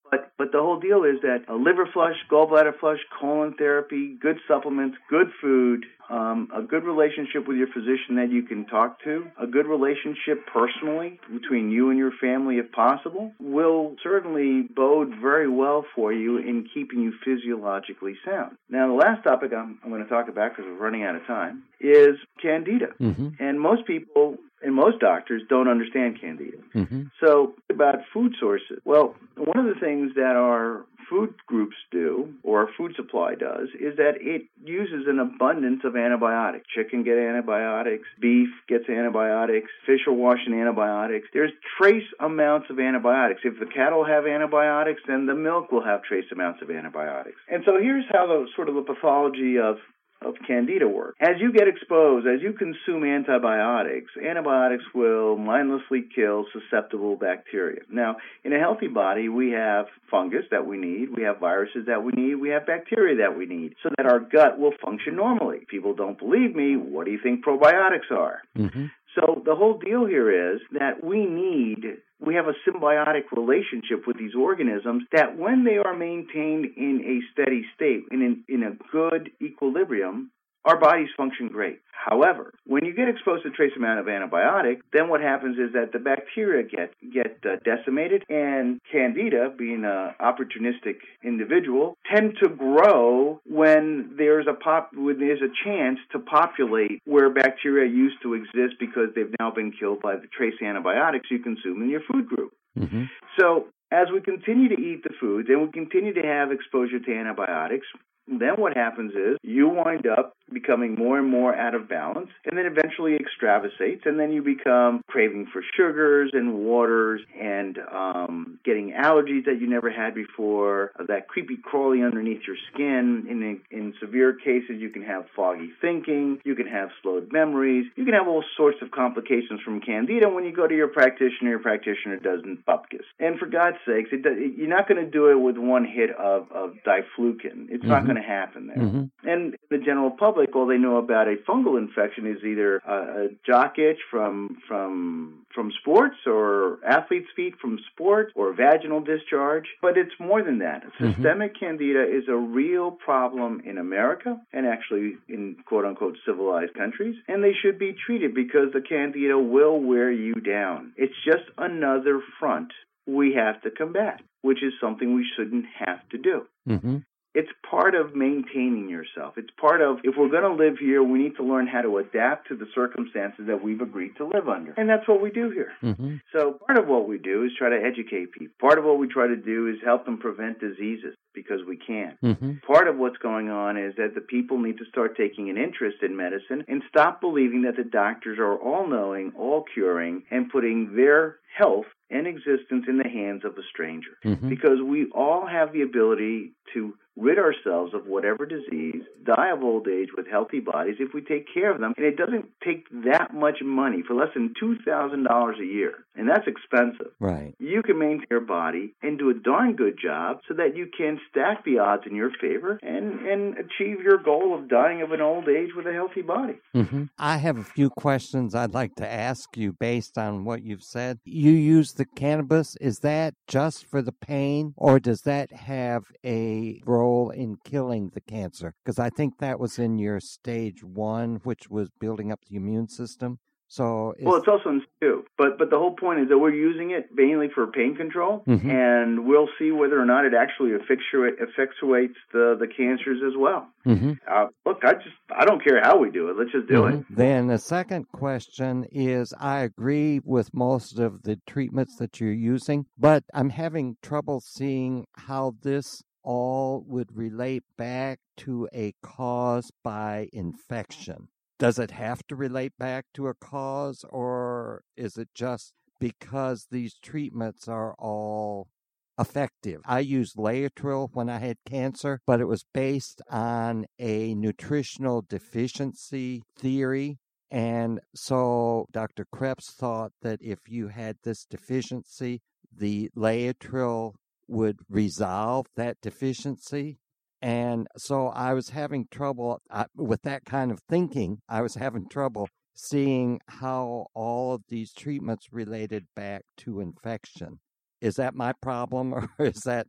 But but the whole deal is that a liver flush, gallbladder flush, colon therapy, good supplements, good food, um, a good relationship with your physician that you can talk to, a good relationship personally between you and your family if possible, will certainly bode very well for you in keeping you physiologically sound. Now, the last topic I'm, I'm going to talk about, because we're running out of time, is Candida. Mm-hmm. And most people and most doctors don't understand Candida. Mm-hmm. So, about food sources. Well, one of the things that our food groups do, or our food supply does, is that it uses an abundance of antibiotics. Chicken gets antibiotics, beef gets antibiotics, fish are washed in antibiotics. There's trace amounts of antibiotics. If the cattle have antibiotics, then the milk will have trace amounts of antibiotics. And so here's how the sort of the pathology of of Candida work. As you get exposed, as you consume antibiotics, antibiotics will mindlessly kill susceptible bacteria. Now, in a healthy body, we have fungus that we need, we have viruses that we need, we have bacteria that we need, so that our gut will function normally. People don't believe me. What do you think probiotics are? Mm-hmm. So the whole deal here is that we need, we have a symbiotic relationship with these organisms that when they are maintained in a steady state, in, in a good equilibrium, our bodies function great. However, when you get exposed to a trace amount of antibiotic, then what happens is that the bacteria get get uh, decimated, and Candida, being an opportunistic individual, tend to grow when there's a pop when there's a chance to populate where bacteria used to exist because they've now been killed by the trace antibiotics you consume in your food group. Mm-hmm. So as we continue to eat the foods and we continue to have exposure to antibiotics, then what happens is you wind up becoming more and more out of balance, and then eventually extravasates, and then you become craving for sugars and waters and um, getting allergies that you never had before, uh, that creepy crawly underneath your skin. In, in severe cases, you can have foggy thinking, you can have slowed memories, you can have all sorts of complications from Candida when you go to your practitioner, your practitioner doesn't bupkis. And for God's sakes, it does, it, you're not going to do it with one hit of, of diflucan. It's mm-hmm. not going to happen there. Mm-hmm. And the general public, all they know about a fungal infection is either a, a jock itch from from from sports, or athlete's feet from sport, or vaginal discharge. But it's more than that. Mm-hmm. Systemic Candida is a real problem in America and actually in quote-unquote civilized countries, and they should be treated because the Candida will wear you down. It's just another front we have to combat, which is something we shouldn't have to do. Mm-hmm. It's part of maintaining yourself. It's part of, if we're going to live here, we need to learn how to adapt to the circumstances that we've agreed to live under. And that's what we do here. Mm-hmm. So part of what we do is try to educate people. Part of what we try to do is help them prevent diseases because we can. Mm-hmm. Part of what's going on is that the people need to start taking an interest in medicine and stop believing that the doctors are all-knowing, all-curing, and putting their health and existence in the hands of a stranger. Mm-hmm. Because we all have the ability to rid ourselves of whatever disease, die of old age with healthy bodies if we take care of them. And it doesn't take that much money, for less than two thousand dollars a year. And that's expensive. Right. You can maintain your body and do a darn good job so that you can stack the odds in your favor and, and achieve your goal of dying of an old age with a healthy body. Mm-hmm. I have a few questions I'd like to ask you based on what you've said. You use the cannabis. Is that just for the pain, or does that have a role in killing the cancer? Because I think that was in your stage one, which was building up the immune system. So well, it's also in two, but but the whole point is that we're using it mainly for pain control, mm-hmm. and we'll see whether or not it actually effectuate, effectuates the, the cancers as well. Mm-hmm. Uh, look, I just I don't care how we do it. Let's just do mm-hmm. it. Then the second question is, I agree with most of the treatments that you're using, but I'm having trouble seeing how this all would relate back to a cause by infection. Does it have to relate back to a cause, or is it just because these treatments are all effective? I used Laetrile when I had cancer, but it was based on a nutritional deficiency theory. And so Doctor Krebs thought that if you had this deficiency, the Laetrile would resolve that deficiency. And so I was having trouble uh, with that kind of thinking. I was having trouble seeing how all of these treatments related back to infection. Is that my problem, or is that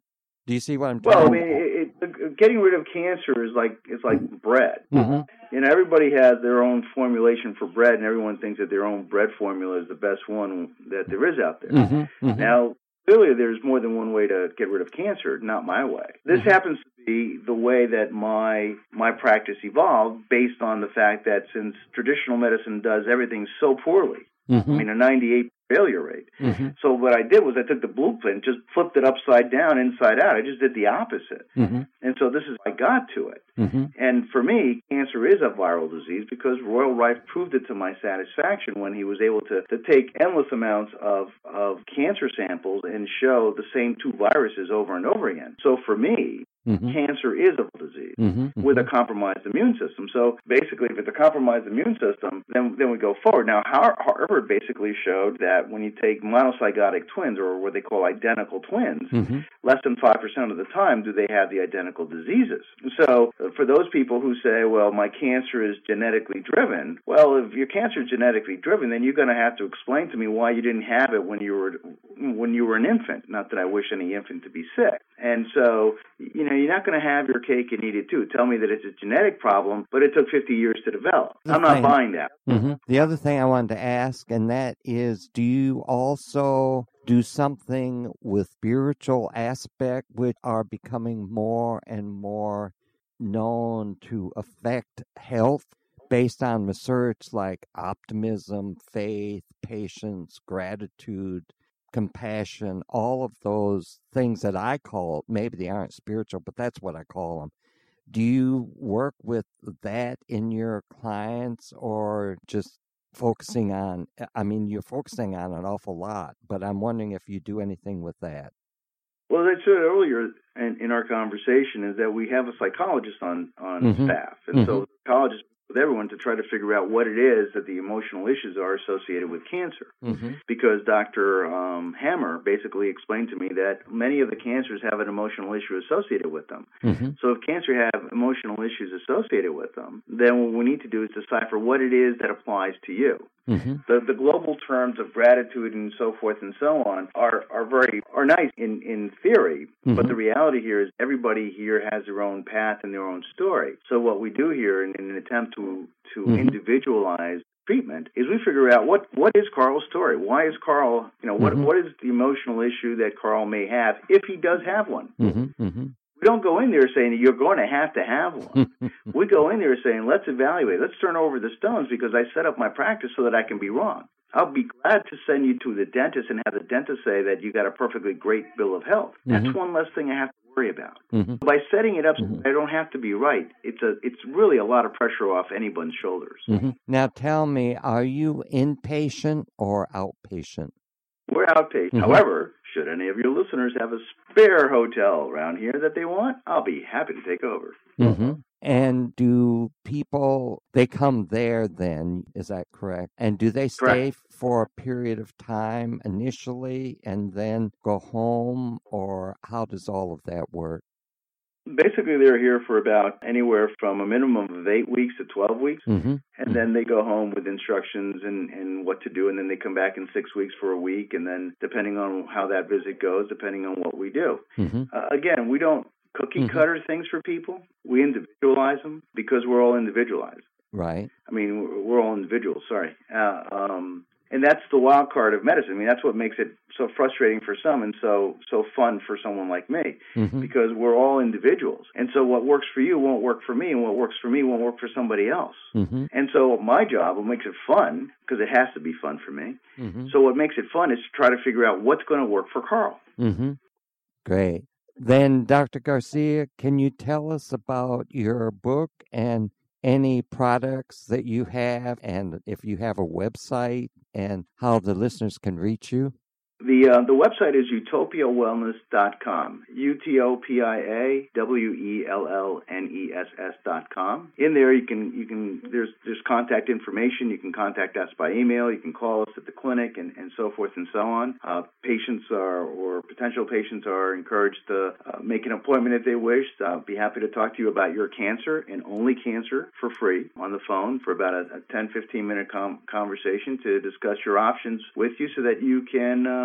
Do you see what I'm Well, I talking mean, about? it, it, getting rid of cancer is like it's like bread. Mm-hmm. You know, everybody has their own formulation for bread, and everyone thinks that their own bread formula is the best one that there is out there. Mm-hmm. Mm-hmm. Now, clearly, there's more than one way to get rid of cancer, not my way. This Mm-hmm. happens to be the way that my my practice evolved based on the fact that since traditional medicine does everything so poorly, Mm-hmm. I mean, a ninety-eight failure rate. Mm-hmm. So what I did was I took the blueprint, just flipped it upside down, inside out. I just did the opposite. Mm-hmm. And so this is how I got to it. Mm-hmm. And for me, cancer is a viral disease because Royal Rife proved it to my satisfaction when he was able to, to take endless amounts of, of cancer samples and show the same two viruses over and over again. So for me, Mm-hmm. cancer is a disease Mm-hmm. with a compromised immune system. So basically, if it's a compromised immune system, then then we go forward. Now, Harvard basically showed that when you take monozygotic twins, or what they call identical twins, Mm-hmm. less than five percent of the time do they have the identical diseases. So for those people who say, well, my cancer is genetically driven, well, if your cancer is genetically driven, then you're going to have to explain to me why you didn't have it when you were when you were an infant. Not that I wish any infant to be sick. And so, you know, you're not going to have your cake and eat it too. Tell me that it's a genetic problem, but it took fifty years to develop. The I'm not thing- buying that. Mm-hmm. The other thing I wanted to ask, and that is, do you also do something with spiritual aspect, which are becoming more and more known to affect health based on research like optimism, faith, patience, gratitude, compassion, all of those things that I call, maybe they aren't spiritual, but that's what I call them. Do you work with that in your clients, or just focusing on, I mean, you're focusing on an awful lot, but I'm wondering if you do anything with that. Well, as I said earlier in, in our conversation, is that we have a psychologist on, on Mhm. staff. And Mhm. so the psychologist with everyone to try to figure out what it is that the emotional issues are associated with cancer. Mm-hmm. Because Doctor Um, Hammer basically explained to me that many of the cancers have an emotional issue associated with them. Mm-hmm. So if cancer have emotional issues associated with them, then what we need to do is decipher what it is that applies to you. Mm-hmm. The the global terms of gratitude and so forth and so on are, are very are nice in, in theory, Mm-hmm. but the reality here is everybody here has their own path and their own story. So what we do here in, in an attempt to to Mm-hmm. individualize treatment is we figure out what, what is Carl's story. Why is Carl, you know, what Mhm. what is the emotional issue that Carl may have if he does have one? Mm-hmm. Mm-hmm. We don't go in there saying you're going to have to have one. We go in there saying, let's evaluate. Let's turn over the stones because I set up my practice so that I can be wrong. I'll be glad to send you to the dentist and have the dentist say that you got a perfectly great bill of health. That's Mhm. one less thing I have to worry about. Mm-hmm. By setting it up so Mhm. that I don't have to be right, it's a it's really a lot of pressure off anyone's shoulders. Mm-hmm. Now tell me, are you inpatient or outpatient? We're outpatient. Mhm. However, should any of your listeners have a spare hotel around here that they want, I'll be happy to take over. Mm-hmm. And do people, they come there then, is that correct? And do they stay for a period of time initially and then go home, or how does all of that work? Basically, they're here for about anywhere from a minimum of eight weeks to twelve weeks, Mm-hmm. and then they go home with instructions and, and what to do, and then they come back in six weeks for a week, and then depending on how that visit goes, depending on what we do. Mm-hmm. Uh, again, we don't cookie Mhm. cutter things for people. We individualize them because we're all individualized. Right. I mean, we're- we're all individuals, sorry. Uh, um, and that's the wild card of medicine. I mean, that's what makes it so frustrating for some and so so fun for someone like me, Mm-hmm. because we're all individuals. And so what works for you won't work for me, and what works for me won't work for somebody else. Mm-hmm. And so my job, what makes it fun, because it has to be fun for me, Mm-hmm. so what makes it fun is to try to figure out what's going to work for Carl. Mm-hmm. Great. Then, Doctor Garcia, can you tell us about your book and any products that you have, and if you have a website, and how the listeners can reach you? The uh, the website is utopia wellness dot com, U T O P I A W E L L N E S S dot com. In there, you can you can there's there's contact information. You can contact us by email. You can call us at the clinic, and, and so forth and so on. Uh, patients are or potential patients are encouraged to uh, make an appointment if they wish. I'll be happy to talk to you about your cancer and only cancer for free on the phone for about a, a ten, fifteen minute com- conversation to discuss your options with you so that you can uh,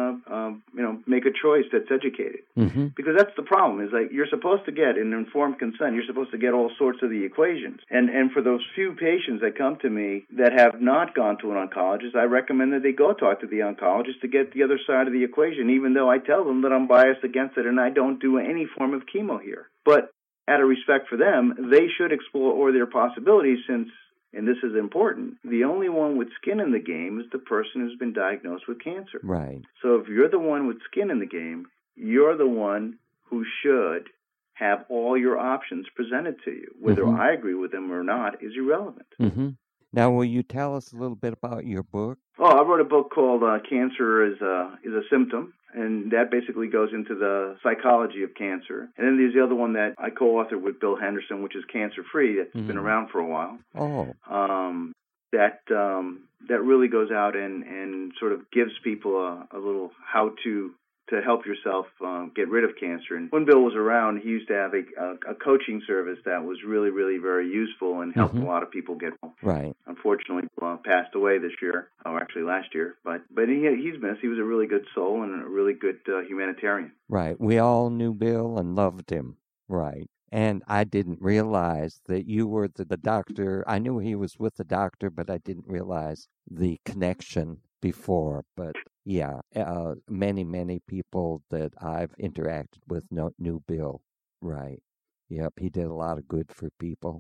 uh, uh, you know, make a choice that's educated. Mm-hmm. Because that's the problem, is like you're supposed to get an informed consent. You're supposed to get all sorts of the equations. And and for those few patients that come to me that have not gone to an oncologist, I recommend that they go talk to the oncologist to get the other side of the equation, even though I tell them that I'm biased against it and I don't do any form of chemo here. But out of respect for them, they should explore all their possibilities since, and this is important, the only one with skin in the game is the person who's been diagnosed with cancer. Right. So if you're the one with skin in the game, you're the one who should have all your options presented to you. Whether mm-hmm. I agree with them or not is irrelevant. Mm-hmm. Now, will you tell us a little bit about your book? Oh, I wrote a book called uh, Cancer is a, is a Symptom, and that basically goes into the psychology of cancer. And then there's the other one that I co-authored with Bill Henderson, which is Cancer Free, that's mm-hmm. been around for a while. Oh. Um, that um, that really goes out and, and sort of gives people a, a little how-to to help yourself um, get rid of cancer. And when Bill was around, he used to have a, a, a coaching service that was really, really very useful and helped mm-hmm. a lot of people get well. Right. Unfortunately, uh, passed away this year, or actually last year. But but he he's missed. He was a really good soul and a really good uh, humanitarian. Right. We all knew Bill and loved him. Right. And I didn't realize that you were the, the doctor. I knew he was with the doctor, but I didn't realize the connection before. But yeah, uh, many, many people that I've interacted with know, knew Bill. Right. Yep, he did a lot of good for people.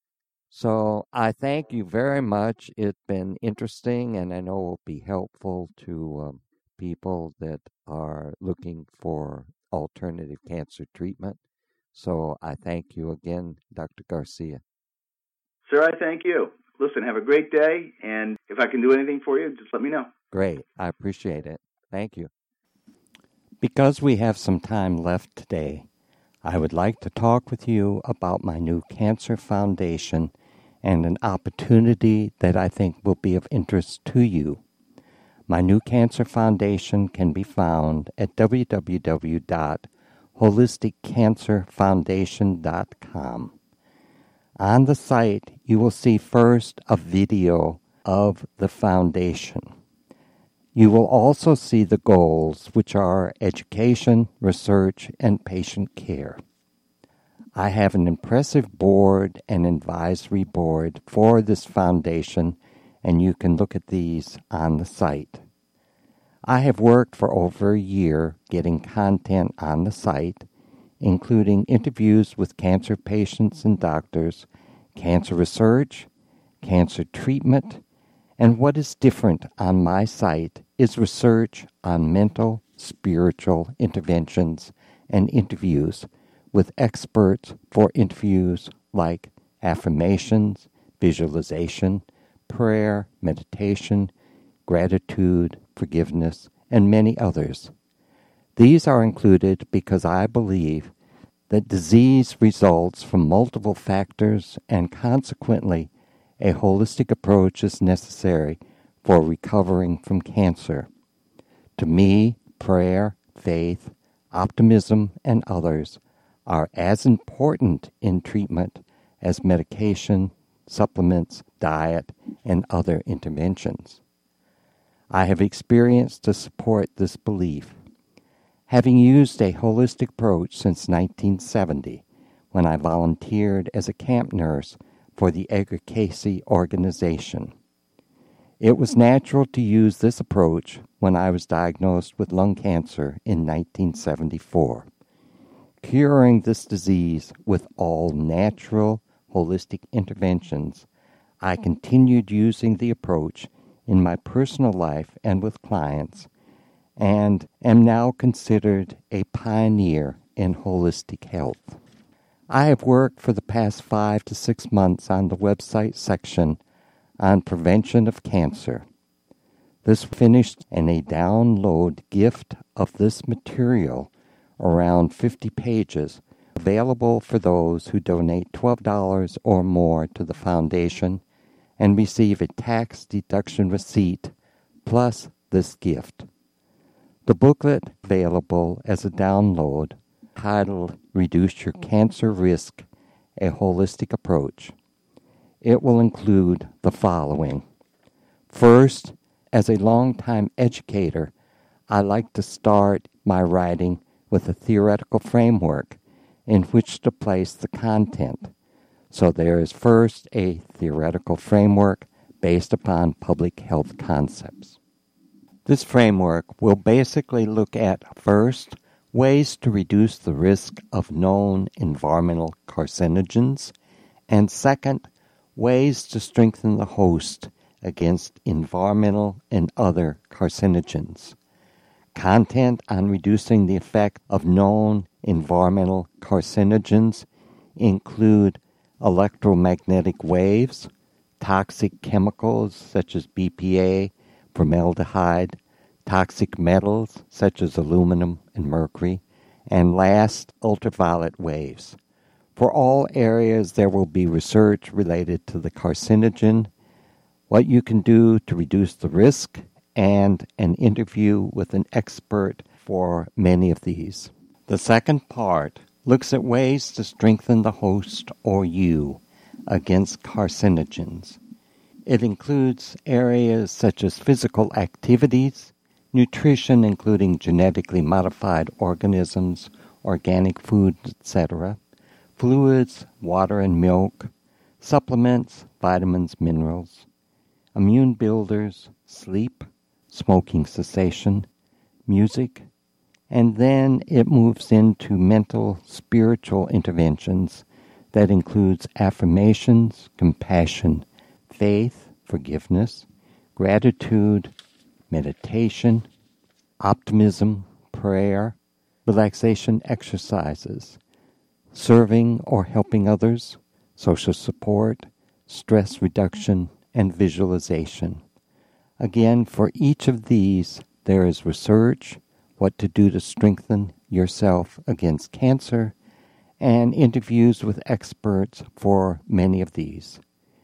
So I thank you very much. It's been interesting, and I know it will be helpful to um, people that are looking for alternative cancer treatment. So I thank you again, Doctor Garcia. Sir, I thank you. Listen, have a great day, and if I can do anything for you, just let me know. Great. I appreciate it. Thank you. Because we have some time left today, I would like to talk with you about my new cancer foundation and an opportunity that I think will be of interest to you. My new cancer foundation can be found at w w w dot holistic cancer foundation dot com. On the site, you will see first a video of the foundation. You will also see the goals, which are education, research, and patient care. I have an impressive board and advisory board for this foundation, and you can look at these on the site. I have worked for over a year getting content on the site, including interviews with cancer patients and doctors, cancer research, cancer treatment, and what is different on my site is research on mental, spiritual interventions and interviews with experts for interviews like affirmations, visualization, prayer, meditation, gratitude, forgiveness, and many others. These are included because I believe that disease results from multiple factors and consequently a holistic approach is necessary for recovering from cancer. To me, prayer, faith, optimism, and others are as important in treatment as medication, supplements, diet, and other interventions. I have experience to support this belief, having used a holistic approach since nineteen seventy, when I volunteered as a camp nurse for the Edgar Cayce organization. It was natural to use this approach when I was diagnosed with lung cancer in nineteen seventy-four. Curing this disease with all natural, holistic interventions, I continued using the approach in my personal life and with clients, and am now considered a pioneer in holistic health. I have worked for the past five to six months on the website section on prevention of cancer. This finished in a download gift of this material, around fifty pages, available for those who donate twelve dollars or more to the foundation and receive a tax deduction receipt plus this gift. The booklet available as a download titled Reduce Your Cancer Risk, A Holistic Approach. It will include the following. First, as a longtime educator I like to start my writing with a theoretical framework in which to place the content. So there is first a theoretical framework based upon public health concepts. This framework will basically look at, first, ways to reduce the risk of known environmental carcinogens, and second, ways to strengthen the host against environmental and other carcinogens. Content on reducing the effect of known environmental carcinogens include electromagnetic waves, toxic chemicals such as B P A, formaldehyde, toxic metals such as aluminum and mercury, and last, ultraviolet waves. For all areas, there will be research related to the carcinogen, what you can do to reduce the risk, and an interview with an expert for many of these. The second part looks at ways to strengthen the host or you against carcinogens. It includes areas such as physical activities, nutrition including genetically modified organisms, organic foods, et cetera, fluids, water and milk, supplements, vitamins, minerals, immune builders, sleep, smoking cessation, music, and then it moves into mental, spiritual interventions that includes affirmations, compassion, faith, forgiveness, gratitude, meditation, optimism, prayer, relaxation exercises, serving or helping others, social support, stress reduction, and visualization. Again, for each of these, there is research, what to do to strengthen yourself against cancer, and interviews with experts for many of these.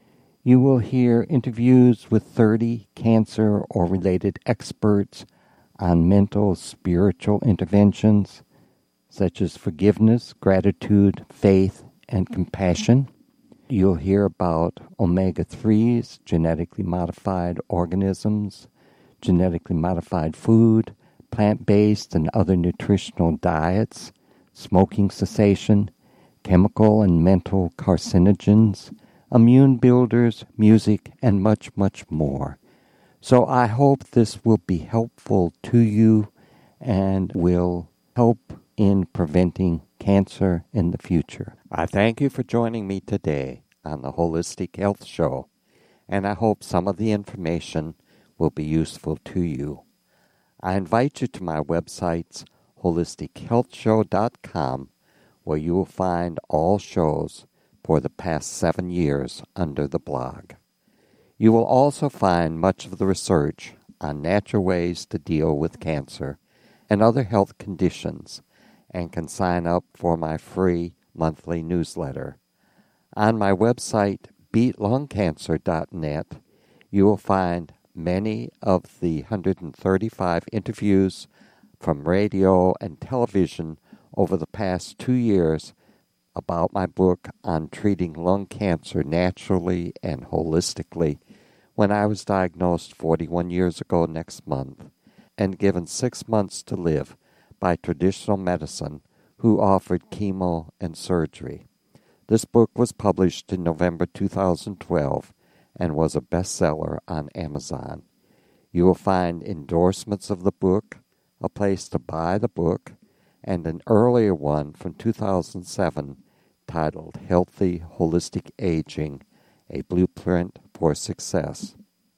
You will hear interviews with thirty cancer or related experts on mental, spiritual interventions, such as forgiveness, gratitude, faith, and compassion. You'll hear about omega threes, genetically modified organisms, genetically modified food, plant-based and other nutritional diets, smoking cessation, chemical and mental carcinogens, immune builders, music, and much, much more. So I hope this will be helpful to you and will help in preventing cancer in the future. I thank you for joining me today on the Holistic Health Show, and I hope some of the information will be useful to you. I invite you to my websites, holistic health show dot com, where you will find all shows for the past seven years under the blog. You will also find much of the research on natural ways to deal with cancer and other health conditions, and can sign up for my free monthly newsletter. On my website, beat lung cancer dot net, you will find many of the one hundred thirty-five interviews from radio and television over the past two years about my book on treating lung cancer naturally and holistically when I was diagnosed forty-one years ago next month and given six months to live by traditional medicine who offered chemo and surgery. This book was published in November two thousand twelve and was a bestseller on Amazon. You will find endorsements of the book, a place to buy the book, and an earlier one from two thousand seven titled Healthy Holistic Aging, A Blueprint for Success.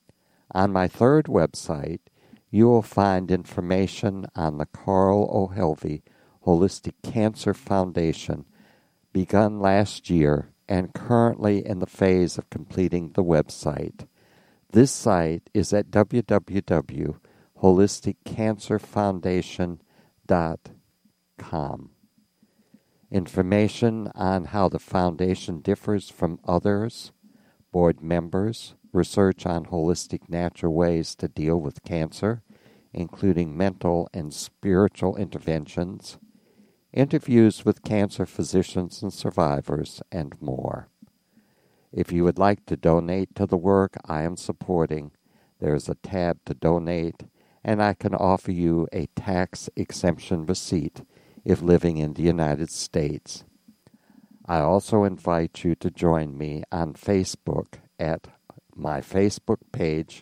On my third website, you will find information on the Carl O. Helvey Holistic Cancer Foundation, begun last year and currently in the phase of completing the website. This site is at w w w dot holistic cancer foundation dot com. Information on how the foundation differs from others, board members, research on holistic natural ways to deal with cancer, including mental and spiritual interventions, interviews with cancer physicians and survivors, and more. If you would like to donate to the work I am supporting, there is a tab to donate, and I can offer you a tax exemption receipt if living in the United States. I also invite you to join me on Facebook at my Facebook page,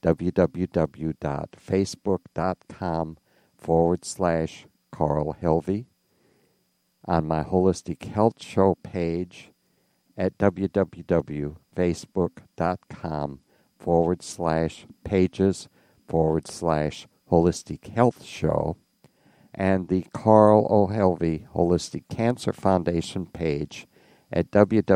www.facebook.com forward slash Carl Helvey, on my Holistic Health Show page at www.facebook.com forward slash pages forward slash Holistic Health Show, and the Carl O. Helvey Holistic Cancer Foundation page at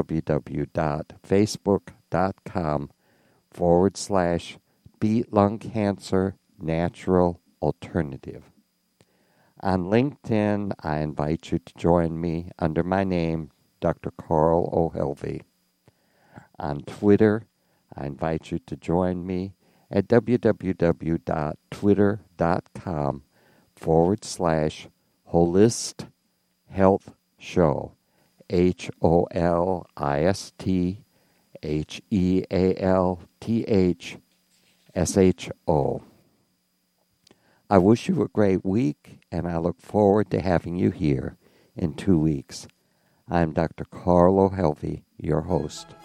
www.facebook.com forward slash Beat Lung Cancer Natural Alternative. On LinkedIn, I invite you to join me under my name, Doctor Carl O. Helvey. On Twitter, I invite you to join me at www.twitter.com forward slash Holist Health Show, H O L I S T H E A L T H S H O. I wish you a great week, and I look forward to having you here in two weeks. I'm Doctor Carl O. Helvey, your host.